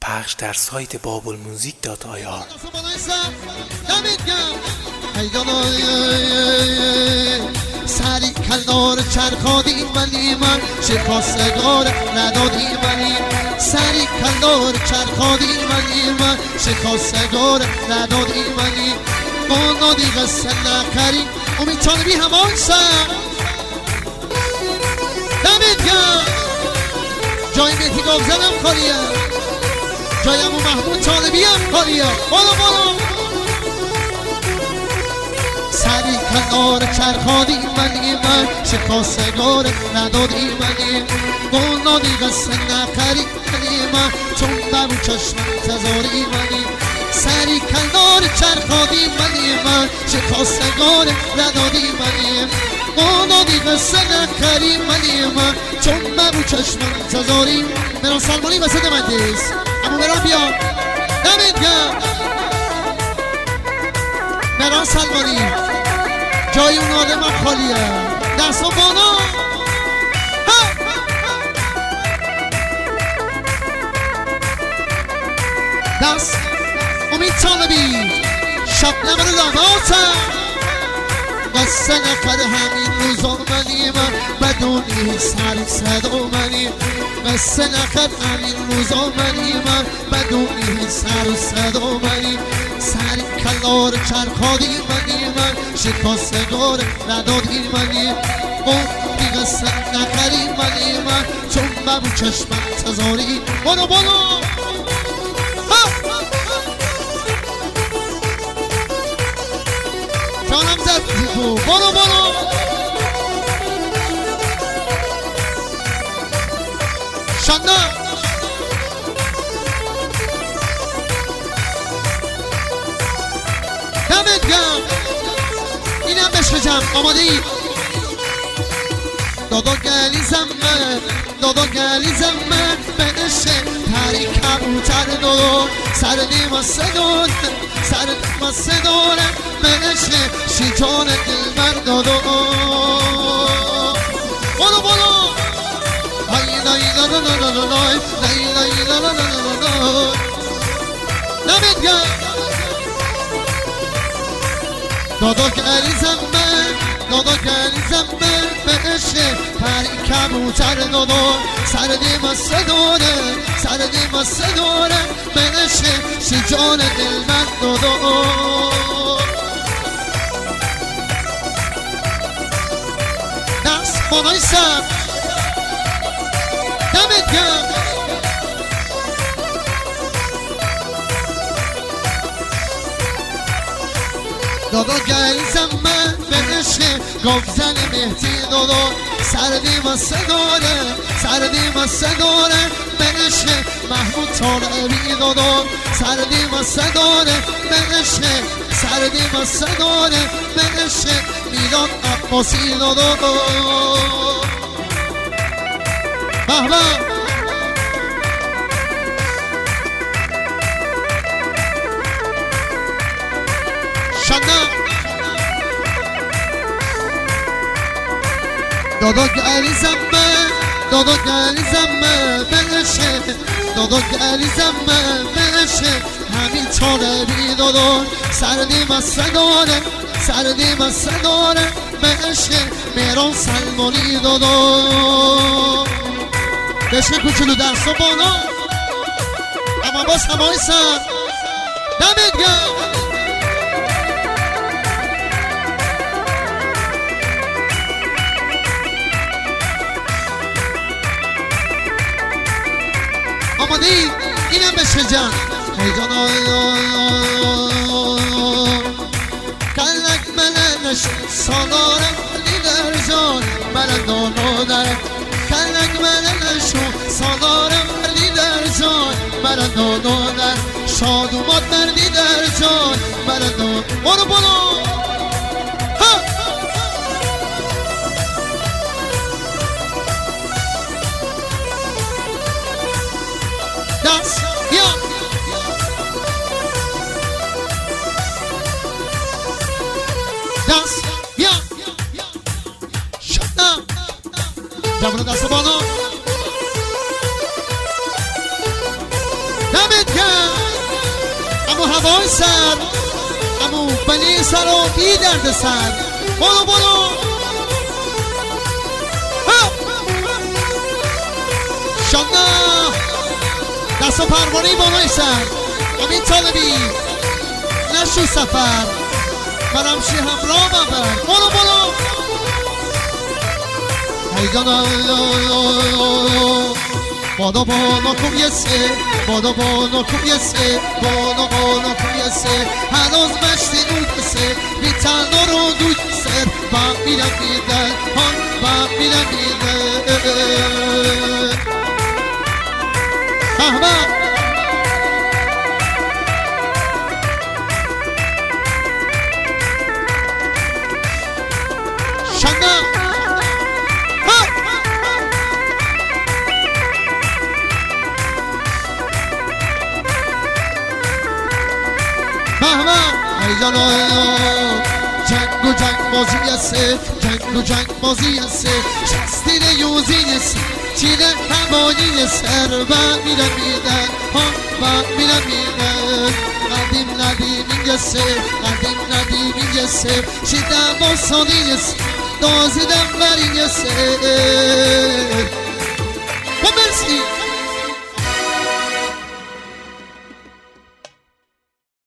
پخش در سایت babelmusic.ir. سری کلدار چرخادی ولی من شکستگار ندادی ولی سری کلدار چرخادی ولی من شکستگار ندادی ولی ما دیگه سنکری امید طالبی همان سر دمید جای مهدی گابزن هم خالیه جای امو محمود طالبی هم خالیه برو سری کنار چرخادی ولی من شکستگار ندادی ولی گونا دیگه سنکری ولی من چون برو چشم تزاری ولی سری کنار چرخادی ولی من شکستگار ندادی ولی گونا دیگه سنکری ولی من چون برو چشم تزاری مران سلمانی وسط مجلس اما مران بیا نمید گم مران سلمانی جای اون آدم هم خالیه دست و بانا دست امید طالبی شب نمر لاماتم قصه نکرد همین روزا منی من بدونی سر صدا منی قصه نکرد همین روزا منی من بدونی سر صدا منی سر کلار چرخادی منی من شکستگار ندادی منی اون دیگه سر نکری منی من چون ببو چشمم تزاری برو جانم زد برو شنده دمت گم اینم بشک جمع آماده ای دادا گلی زمه بنشه تری کبوتر دو سردی ماسه داره بنشه شیطان دلبر دادو برو های نمید گم دادا گلی زمه بنشه پری کبوتر دادو سردی ماسه داره بنشه شیطان دلبر دادو دست بانای سر دمت گم دادا گل زمه بنشه گفزن مهدی دادا سردی ماسه داره بنشه محمود طالبی دادا سردی ماسه داره بنشه میلاد عباسی دادا بهبه شنده دادا گلی زمه بنشه همین طالبی دادا سردی ماسه داره بنشه مران سلمانی دادا بشه کوچولو دست و بالا اما باز همای سر دمید گم آماده ای اینم بشه جان هیجان کلک ملنش سالارم لیدر جان ملندانو درم کلک ملنشو سالارم لیدر جان ملندانو در شادومات در لیدر جان ملندان برو دست بیا دست بیا شدم جوان دست بالا دمت اما هوای سر اما بلی سر و بی درد سر برو برو شانا دست و پروانه بانای سر امین طالبی نشو سفر برم شی همراه ببر برو برو هیجانا بادا بانا کم یه سه بادا بانا کم یه سه بانا بانا کم یه سه هنوز مشتی نود سه بی تنها رو دوی سر با میرم میدن هان با میرم میدن احمد شنم جنگ و جنگ بازی هسته جنگ و جنگ بازی هسته شستیر یوزی هسته چیل همانی سر و میرم میدن ها و میرم میدن قدیم ندیم اینجسته قدیم ندیم اینجسته شیدم با سانی هسته دازیدم بر اینجسته